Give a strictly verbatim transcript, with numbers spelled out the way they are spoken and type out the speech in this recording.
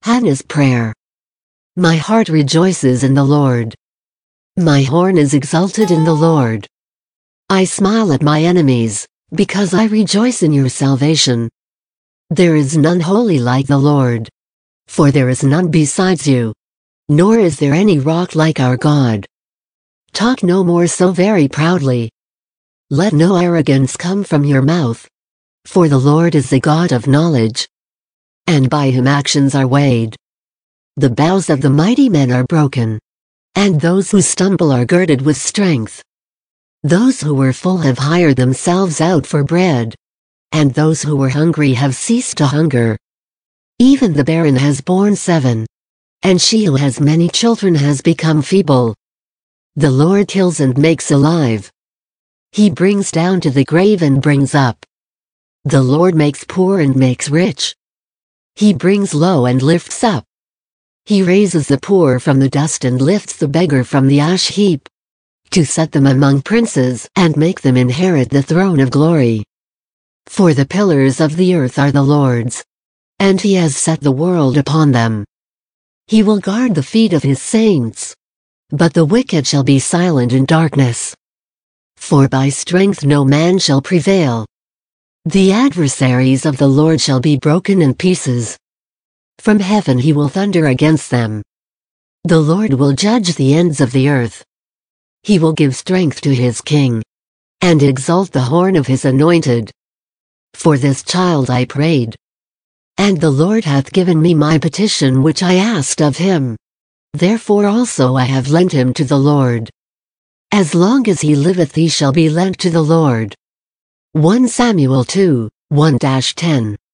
Hannah's prayer. My heart rejoices in the Lord. My horn is exalted in the Lord. I smile at my enemies, because I rejoice in your salvation. There is none holy like the Lord. For there is none besides you. Nor is there any rock like our God. Talk no more so very proudly. Let no arrogance come from your mouth. For the Lord is the God of knowledge, and by him actions are weighed. The bows of the mighty men are broken, and those who stumble are girded with strength. Those who were full have hired themselves out for bread, and those who were hungry have ceased to hunger. Even the barren has borne seven, and she who has many children has become feeble. The Lord kills and makes alive. He brings down to the grave and brings up. The Lord makes poor and makes rich. He brings low and lifts up. He raises the poor from the dust and lifts the beggar from the ash heap, to set them among princes and make them inherit the throne of glory. For the pillars of the earth are the Lord's, and he has set the world upon them. He will guard the feet of his saints, but the wicked shall be silent in darkness. For by strength no man shall prevail. The adversaries of the Lord shall be broken in pieces. From heaven he will thunder against them. The Lord will judge the ends of the earth. He will give strength to his king, and exalt the horn of his anointed. For this child I prayed, and the Lord hath given me my petition which I asked of him. Therefore also I have lent him to the Lord. As long as he liveth he shall be lent to the Lord. First Samuel two, one to ten